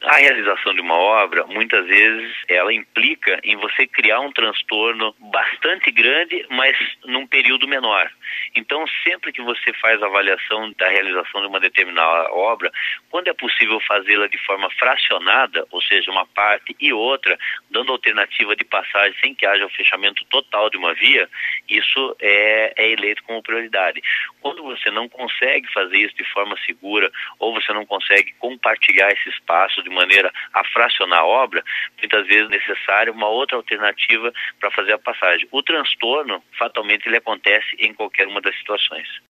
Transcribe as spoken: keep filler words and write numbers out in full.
A realização de uma obra, muitas vezes, ela implica em você criar um transtorno bastante grande, mas num período menor. Então, sempre que você faz a avaliação da realização de uma determinada obra, quando é possível fazê-la de forma fracionada, ou seja, uma parte e outra, dando alternativa de passagem sem que haja o fechamento total de uma via, isso é, é eleito como prioridade. Quando você não consegue fazer isso de forma segura, ou você não consegue compartilhar esse espaço de maneira a fracionar a obra, muitas vezes é necessária uma outra alternativa para fazer a passagem. O transtorno, fatalmente, ele acontece em qualquer uma das situações.